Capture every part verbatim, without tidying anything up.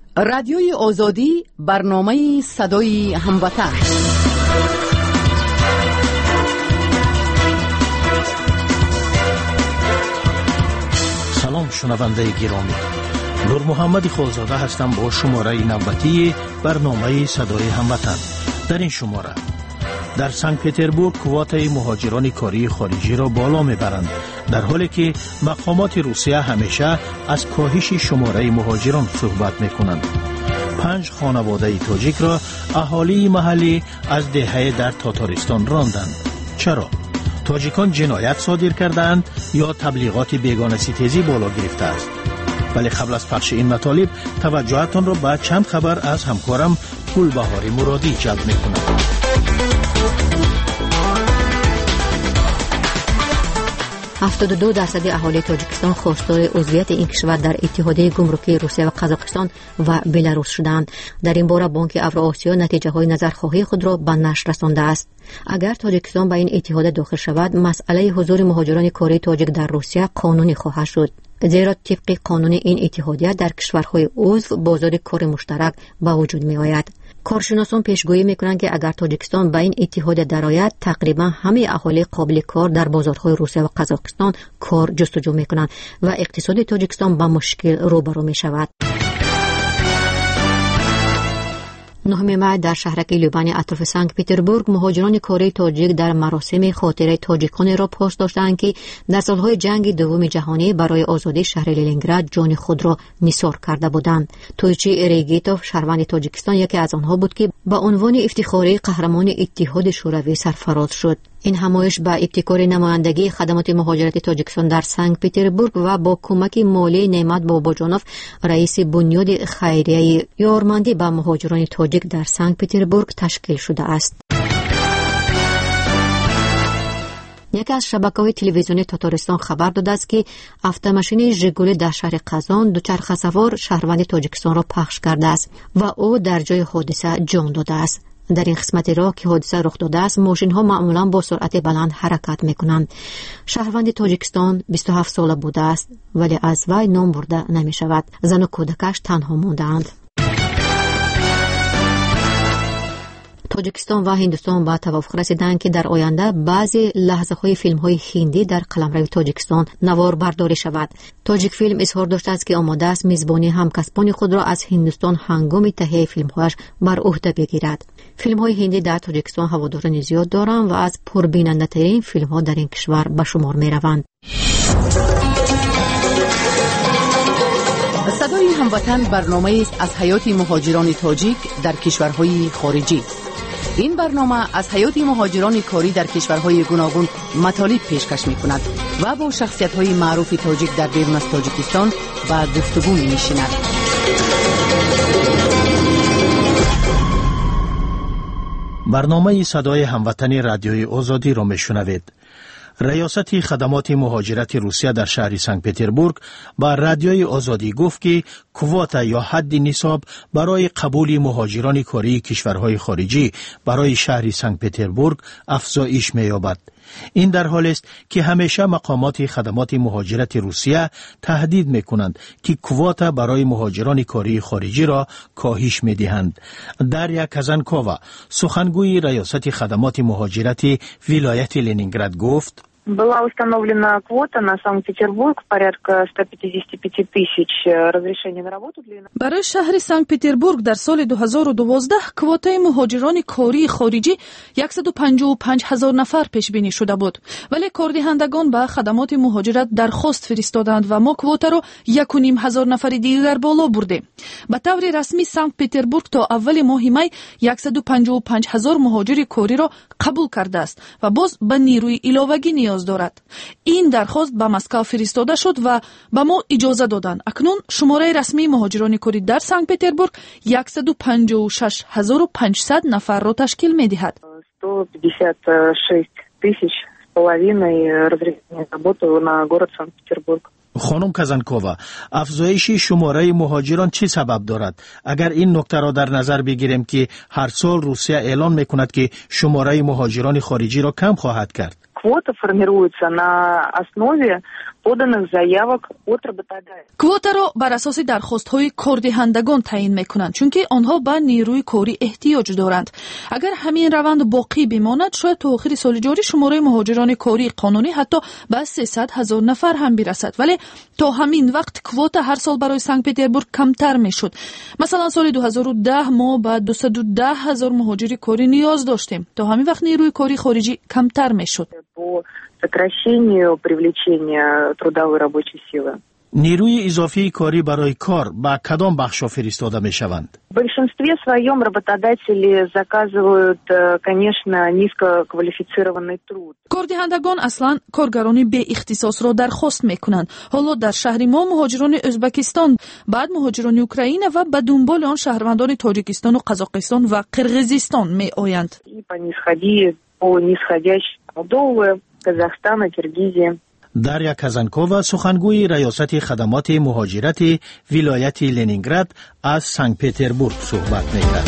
رادیوی آزادی، برنامه صدای هموطن. سلام شنونده گرامی، نور محمد خالزاده هستم با شماره نوبتی برنامه صدای هموطن. در این شماره در سنت پتربورگ کوتای مهاجران کاری خارجی را بالا میبرند، در حالی که مقامات روسیه همیشه از کاهش شماره مهاجران صحبت میکنند. پنج خانواده تاجیک را اهالی محلی از دهه در تاتارستان راندند. چرا؟ تاجیکان جنایت صادر کردند یا تبلیغات بیگانه ستیزی بالا گرفته است؟ ولی قبل از پخش این مطالب توجهتان را به چند خبر از همکارم گلبهاری مرادی جلب میکنم. هفتاد و دو درصد اهالی تاجیکستان خواستار عضویت این کشور در اتحادیه گمرکی روسیه و قزاقستان و بلاروس شدند. در این باره بانک اوراسیا نتیجه های نظرخواهی خود را به نشر رسانده است. اگر تاجیکستان به این اتحاد داخل شود، مسئله حضور مهاجران کاری تاجیک در روسیه قانونی خواهد شد، زیرا طبق قانون این اتحادیه در کشورهای عضو بازار کار مشترک به وجود می آید. کارشناسان پیشگویی میکنند که اگر تاجیکستان به این اتحاد درآید، تقریبا همه اهالی قابل کار در بازارهای روسیه و قزاقستان کار جستجو میکنند و اقتصاد تاجیکستان با مشکل روبرو می شود. نهم مای در شهرک لیوبانی اطراف سنت پتربورگ مهاجران کاری تاجیک در مراسم خاطره تاجیکان را پاس داشتند که در سالهای جنگ دوم جهانی برای آزادی شهر لنینگراد جان خود را نثار کرده بودند. تویچی ریگیتوف شهروند تاجیکستان یکی از آنها بود که با عنوان افتخاری قهرمان اتحاد شوروی سرفراز شد. این همایش با ابتکار نمایندگی خدمات مهاجرت تاجیکستان در سنت پتربورگ و با کمک مالی نعمت باباجانوف، رئیس بنیاد خیریه یارمندی با مهاجران تاجیک در سنت پتربورگ تشکیل شده است. یکی از شبکه‌های تلویزیونی تاتارستان خبر داده است که اتومبیل ژگولی در شهر قزان دوچرخه سوار شهروند تاجیکستان را پخش کرده است و او در جای حادثه جان داده است. در این قسمت راه که حادثه رخ داده است، ماشین ها معمولا با سرعت بلند حرکت می کنند. شهروند تاجیکستان بیست و هفت ساله بوده است، ولی از وی نام برده نمی شود. زن و کودکش تنها ماندند. تاجیکستان و هندوستان با توافق رسیدند که در آینده بعضی لحظه های فیلم های هندی در قلمرو تاجیکستان نوار برداری شود. تاجیک فیلم اظهار داشته است که آماده است میزبانی همکسبان خود را از هندوستان هنگام تهیه فیلم هایش بر عهده بگیرد. فیلم های هندی در تاجیکستان هواداران زیاد دارند و از پربیننده ترین فیلم ها در این کشور به شمار می روند. صدای هموطن برنامه است از حیات مهاجران تاجیک در کشورهای خارجی. این برنامه از حیات مهاجران کاری در کشورهای گوناگون مطالب پیشکش می‌کند و با شخصیت‌های معروف تاجیک در بیرون از تاجیکستان با گفتگو می‌نشیند. برنامه صدای هموطن رادیوی آزادی را میشنوید. ریاست خدمات مهاجرت روسیه در شهر سنت پتربورگ با رادیوی آزادی گفت که کوتا یا حد نصاب برای قبول مهاجران کاری کشورهای خارجی برای شهر سنت پتربورگ افزایش می‌یابد. این در حالی است که همیشه مقامات خدمات مهاجرت روسیه تهدید می‌کنند که کوتا برای مهاجران کاری خارجی را کاهش می‌دهند. داریا کازانکووا، سخنگوی ریاست خدمات مهاجرت ولایت لنینگراد گفت: Была установлена квота на Санкт-Петербург порядка sto padesát пять тысяч разрешений на работу для برای شهر سنت پتربورگ در سال دو هزار و دوازده کوتای مهاجران کاری خارجی صد و پنجاه و پنج هزار نفر پیش بینی شده بود، ولی کاردهندگان به خدمات مهاجرت درخواست فرستادند و ما کوتا را یک و نیم هزار نفر دیگر بالا بردیم. به طور رسمی سنت پتربورگ تا اول ماه می صد و پنجاه و پنج هزار مهاجر کاری را قبول کرده است و باز به نیروی علاوگی نیاز دارد. این درخواست به مسکو فرستاده شد و به ما اجازه دادند. اکنون شماره رسمی مهاجران کاری در سنت پتربورگ صد و پنجاه و شش هزار و پانصد نفر را تشکیل می‌دهد. sto padesát шесть тысяч с половиной разрешений на работу на город Санкт-Петербург. خانم کازانکووا، افزایش شماره مهاجران چه سبب دارد؟ اگر این نکته را در نظر بگیریم که هر سال روسیه اعلان میکند که شماره مهاجران خارجی را کم خواهد کرد. Квота формируется на основе поданных заявок от работодателя. квотаро бар асоси дархостҳои кордиҳандагон таъин мекунанд, чунки онҳо ба нерӯи корӣ эҳтиёҷ доранд. агар ҳамин раванд боқӣ бимонад, шояд то охири соли ҷорӣ шумораи муҳоҷирони кории қонунӣ ҳатто ба сесад ҳазор нафар ҳам бирасад. вале то ҳамин вақт квота ҳар сол барои санкт петербург камтар мешуд. масалан соли ду ҳазору даҳ мо ба дусаду даҳ ҳазор муҳоҷири корӣ ниёз доштем. то ҳамин вақт нерӯи кории хориҷӣ камтар мешуд. Сокращению привлечения трудовой рабочей силы. نیروی اضافی کاری برای کار با کدام بخش‌ها فرستاده می‌شوند؟ В большинстве своем работодатели заказывают, конечно, низкоквалифицированный труд. кордиҳандагон аслан коргарони беихтисосро дархост мекунанд. ҳоло дар шаҳри мо муҳоҷирони Ӯзбекистон, баъд муҳоҷирони Украина ва ба дунболи он шаҳрвандони Тоҷикистону Қазоқистон ва Қирғизистон меоянд. И по нисходи, по нисходящей Молдовы, Казахстана, Киргизии. در یک کزنکووا سخنگوی ریاست خدمات مهاجرت ولایت لنینگراد از سنت پتربورگ صحبت می‌کرد.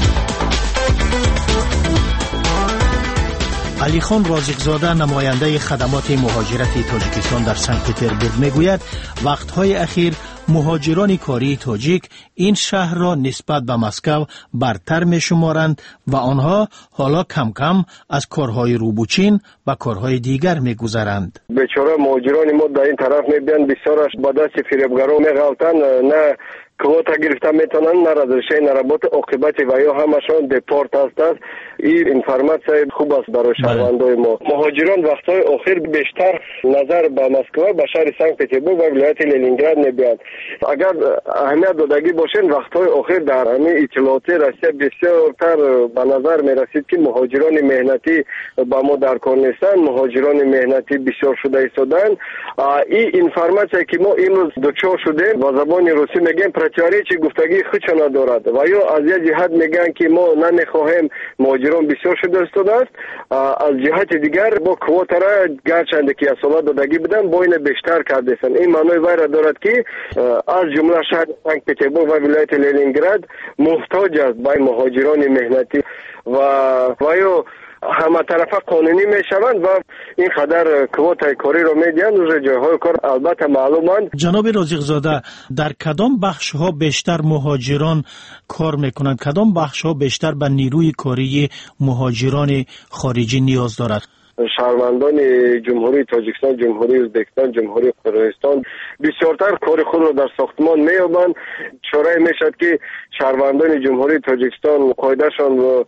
علی خان رازقزاده نماینده خدمات مهاجرت تاجیکستان در سنت پتربورگ میگوید وقت‌های اخیر مهاجران کاری تاجیک این شهر را نسبت به مسکو برتر می‌شمارند و آنها حالا کم کم از کارهای روبوچین و کارهای دیگر می‌گذرند. بیچاره مهاجران ما در این طرف می‌بینند بسیارش با دست فریبگرا می‌غلطند، نه کوتا گرفته میتونن، نه رزرشین رابط عاقبت و یا همشون دپورت هستند. این اینفورماسیون خوب است برای شهروندان ما. مهاجران وقتهای آخر بیشتر نظر به مسکو، به شهر سنت پتربورگ و ولایت لنینگراد می‌بینند. اگر اهمیت دادگی باشین وقتهای آخر در همین اطلاعاتی روسیه بسیارتر به نظر میرسید که مهاجران مهنتی با ما در کار نیستند، مهاجران مهنتی بسیار شده ایستادند. این اینفورماسیون که ما امروز دچار شدیم با زبان روسی میگیم چی گفتگی خودش ندارد و یا از یه جهت میگن که ما نمیخواهیم مهاجران بسیار شده است، از جهت دیگر با کوتا را گرچند که اصالت دادگی بدن با این بیشتر کرده‌اند. این معنی ویرا دارد که از جمله شهر سنت پتربورگ و ولایت لنینگراد محتاج است به مهاجران مهنتی و و یا همه طرفه قانونی میشوند و این خدر کوتای کاری رو میدین و جایهای کار البته معلومند. جناب رازقزاده، در کدام بخش ها بیشتر مهاجران کار میکنند؟ کدام بخش ها بیشتر به نیروی کاری مهاجران خارجی نیاز دارد؟ شهروندان جمهوری تاجیکستان، جمهوری ازبکستان، جمهوری قرغیزستان بسیارتر کار خود را در ساختمان مییابند. چاره میشد که شهروندان جمهوری تاجیکستان قاعدهشان و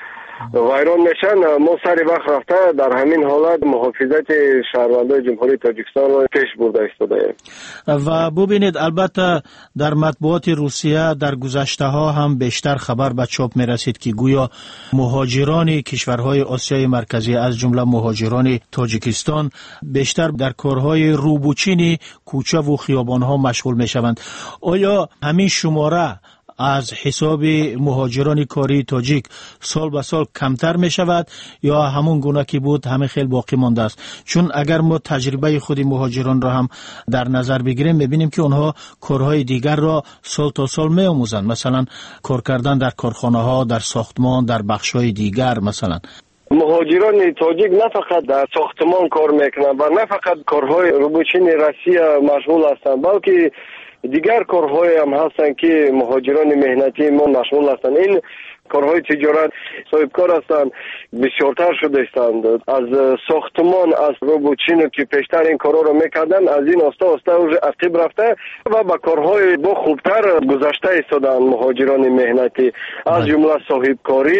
ویران میشن. ما سری وقت رفته در همین حالت محافظت شهروندان جمهوری تاجیکستان را پیش برده ایستاده. و ببینید البته در مطبوعات روسیه در گذشته ها هم بیشتر خبر به چاپ می رسید که گویا مهاجران کشورهای آسیای مرکزی از جمله مهاجران تاجیکستان بیشتر در کارهای روبوچین کوچه و خیابان ها مشغول می شوند. آیا همین شماره از حساب مهاجران کاری تاجیک سال به سال کمتر می شود یا همون گونه که بود همه خیلی باقی مانده است؟ چون اگر ما تجربه خود مهاجران را هم در نظر بگیریم میبینیم که اونها کارهای دیگر را سال تا سال می آموزند، مثلا کار کردن در کارخانه ها، در ساختمان، در بخش های دیگر. مثلا مهاجران تاجیک نه فقط در ساختمان کار میکنند و نه فقط کارهای روبوچین روسیه مشغول هستند، بلکه دیگر کارهای هم هستند که مهاجران مهنتی ما مشغول هستند. این کارهای تجارت صاحب کار هستند، بسیارتر شده هستند. از ساختمان، از روبوچین که پیشتر این کارها رو میکردن، از این آستا آستا عقب رفته و با کارهای با خوبتر گذشته ایستادند مهاجران مهنتی، از جمله صاحب کاری،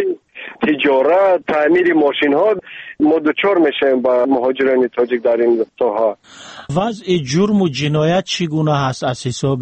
تجارت، تعمیر ماشین ها. ما دچار میشیم با مهاجران تاجیک در این ساحه. وضع جرم و جنایت چگونه هست از حساب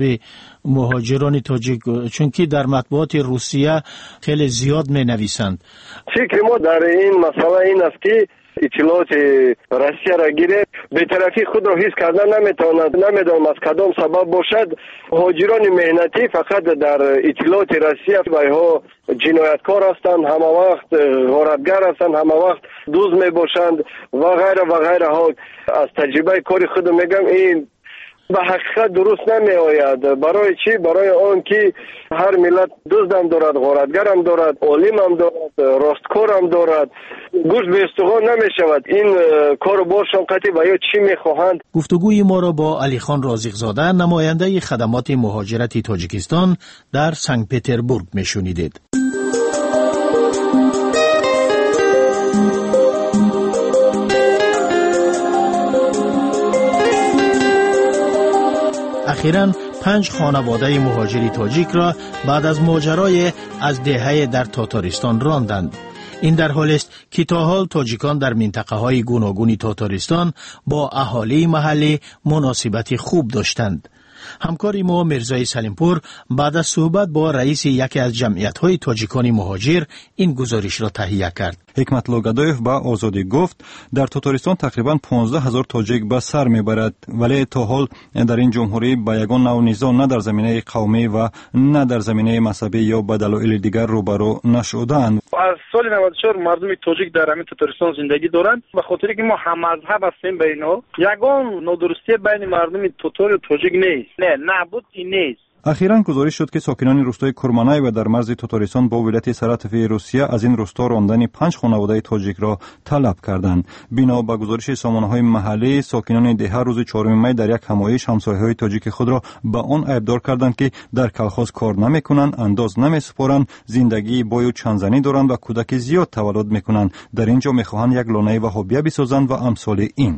مهاجران تاجیک؟ چون که در مطبوعات روسیه خیلی زیاد می نویسند. فکر ما در این مسئله این است که اطلاعات روسیه را گیره به طرفی خود را حس کردن نمیتواند. نمیدانم از کدام سبب باشد مهاجران مهنتی فقط در اطلاعات روسیه و ها جنایتکار هستند، همه وقت غارتگر هستند، همه وقت دوز می باشند و غیره و غیره ها. از تجربه کاری خود میگم این به حقیقت درست نمی آید. برای چی؟ برای آن که هر ملت دزدم دارد، غارتگرم دارد، عالم هم دارد، راستکار هم دارد. گوش به استخوان نمی شود. این کار بارشان قطعی و یا چی می خواهند. گفتگوی ما را با علی خان رازق زاده، نماینده خدمات مهاجرت تاجیکستان در سنت پتربورگ می شنیدید. اخیراً پنج خانواده مهاجری تاجیک را بعد از ماجرای از دهه در تاتارستان راندند. این در حالی است که تا حال تاجیکان در منطقه های گوناگون تاتارستان با اهالی محلی مناسبت خوب داشتند. همکاری ما مرزای سلیمپور بعد از صحبت با رئیس یکی از جمعیت‌های تاجیکان مهاجر این گزارش را تهیه کرد. حکمت لوگادویف با آزادی گفت در تاتارستان تقریباً پانزده هزار تاجیک به سر میبرد، ولی تا حال در این جمهوری با یگان نوع نزاع نه در زمینه قومی و نه در زمینه مذهبی یا به دلایل دیگر روبرو نشدند. از سال نود و چهار مردم تاجیک در همین تاتارستان زندگی دارند، به خاطر که ما هم مذهب هستیم بین ها. یگان نادرستی بین مردم تاتار و تاجیک نیست. نه نبود این نیست. اخیراً گزارش شد که ساکنان روستای کرمانای و در مرز تاتارستان با ولایت سراتفی روسیه از این روستا راندن پنج خانواده تاجیک را طلب کردند. بنا به گزارش سامانه‌های محلی، ساکنان ده روز چهارم می در یک همایش همسایه‌های تاجیک خود را به آن ایبدار کردند که در کلخاز کار نمی‌کنند، انداز نمی‌سپارند، زندگی بای و چندزنی دارند و کودک زیاد تولد می‌کنند. در اینجا می‌خواهند یک لانه وهابیه بسازند و امثال این.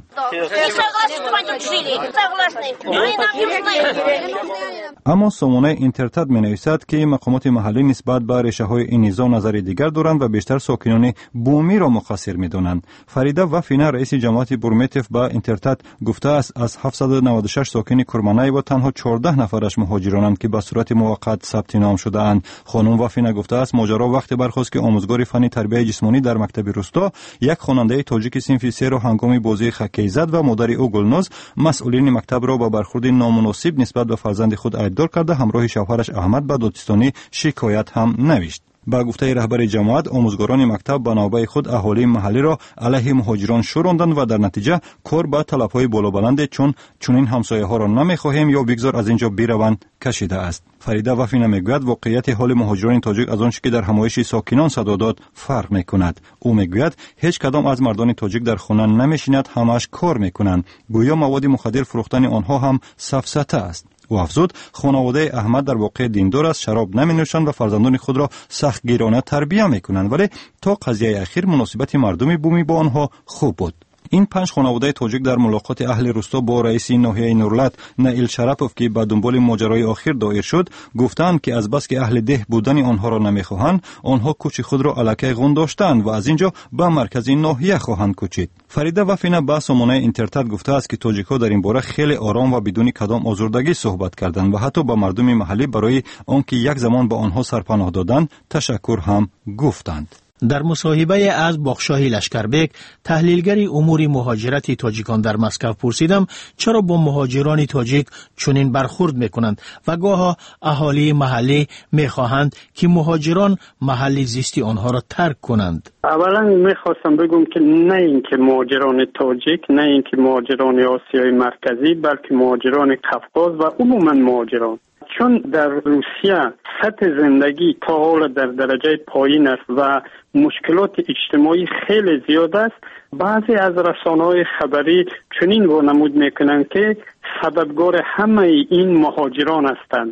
اما سامانه اینترتد می نویسد که مقامات محلی نسبت به ریشه های این نزاع نظر دیگر دارند و بیشتر ساکنان بومی را مقصر می دانند. فریده وفینه رئیس جماعت بورمیتف با اینترتد گفته است از هفتصد و نود و شش ساکن کرمانای و تنها چهارده نفرش مهاجرانند که به صورت موقت ثبت نام شده اند. خانم وفینه گفته است ماجرا وقتی برخاست که آموزگار فنی تربیت جسمانی در مکتب روستا یک خواننده تاجیک صنف سه را هنگام بازی خکی زد و مادر او گلناز مسئولین مکتب را با برخورد نامناسب نسبت به فرزند خود ایبدار کرده همراه شوهرش احمد به دادستانی شکایت هم نوشت. با گفته رهبر جماعت، آموزگاران مکتب به نوبه خود اهالی محلی را علیه مهاجران شوراندند و در نتیجه کار به طلب‌های بالابلند چون چنین همسایه‌ها را نمی‌خواهیم یا بگذار از اینجا بروند کشیده است. فریده وفینه میگوید واقعیت حال مهاجران تاجیک از آنچه که در همایش ساکنان صدا داد فرق می‌کند. او میگوید هیچ کدام از مردان تاجیک در خانه نمی‌شینند، همش کار می‌کنند. گویا مواد مخدر فروختن آنها هم سفسطه است. او افزود خانواده احمد در واقع دیندار است، شراب نمی نوشند و فرزندان خود را سخت گیرانه تربیت می کنند، ولی تا قضیه اخیر مناسبت مردم بومی با آنها خوب بود. این پنج خانواده تاجیک در ملاقات اهل روستا با رئیس ناحیه نورلت نائل شرپوف که به دنبال ماجرای آخر دایر شد گفتند که از بس که اهل ده بودن آنها را نمیخواهند، آنها کوچ خود را الکی غون داشتند و از اینجا به مرکز ناحیه خواهند کوچید. فریده وفینه با سامانه اینترتد گفته است که تاجیک‌ها در این باره خیلی آرام و بدون کدام آزردگی صحبت کردند و حتی با مردم محلی برای آنکه یک زمان به آنها سرپناه دادند تشکر هم گفتند. در مصاحبه از باخشاه لشکربک، تحلیلگر امور مهاجرت تاجیکان در مسکو پرسیدم چرا با مهاجران تاجیک چنین برخورد میکنند و گاها اهالی محلی میخواهند که مهاجران محلی زیستی آنها را ترک کنند. اولا میخواستم بگم که نه اینکه مهاجران تاجیک، نه اینکه مهاجران آسیای مرکزی، بلکه مهاجران قفقاز و عموما مهاجران، چون در روسیه سطح زندگی تا حال در درجه پایین است و مشکلات اجتماعی خیلی زیاد است. بعضی از رسانه‌های خبری چنین وانمود میکنند که سببگار همه این مهاجران هستند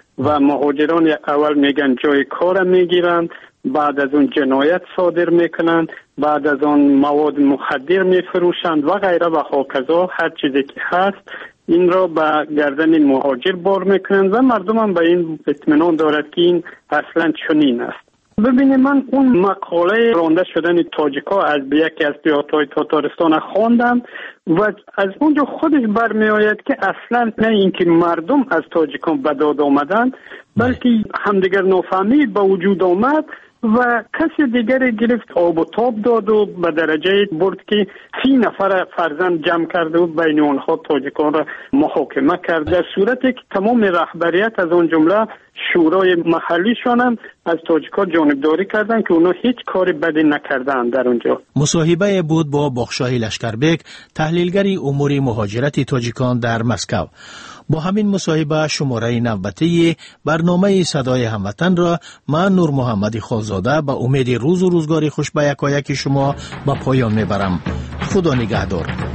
و مهاجران اول میگن جای کار میگیرند، بعد از اون جنایت صادر میکنند، بعد از اون مواد مخدر میفروشند و غیره و هاکذا هر چیزی که هست این را به گردن مهاجر بار میکنند و مردم هم به این اطمینان دارد که این اصلا چنین است. ببینید من اون مقاله رانده شدن تاجیک‌ها از یکی از دیارهای تاتارستان خواندم و از اونجا خودش برمی آید که اصلا نه اینکه مردم از تاجیکان به داد آمدن، بلکه همدیگر نافهمی به وجود آمد و کسی دیگر گرفت آب و تاب داد و به درجه برد که سی نفر فرزند جمع کرده و بین آنها تاجیکان را محاکمه کرد، در صورتی که تمام رهبریت از آن جمله شورای محلیشان هم از تاجیک‌ها جانبداری کردن که اونا هیچ کاری بدی نکردن در اونجا. مصاحبه بود با باخشاه لشکربک، تحلیلگری امور مهاجرت تاجیکان در مسکو. با همین مصاحبه شماره نوبتی برنامه صدای هموطن را من نور محمد خالزاده به امید روز و روزگاری خوش به یکایک شما به پایان میبرم. خدا نگهدار.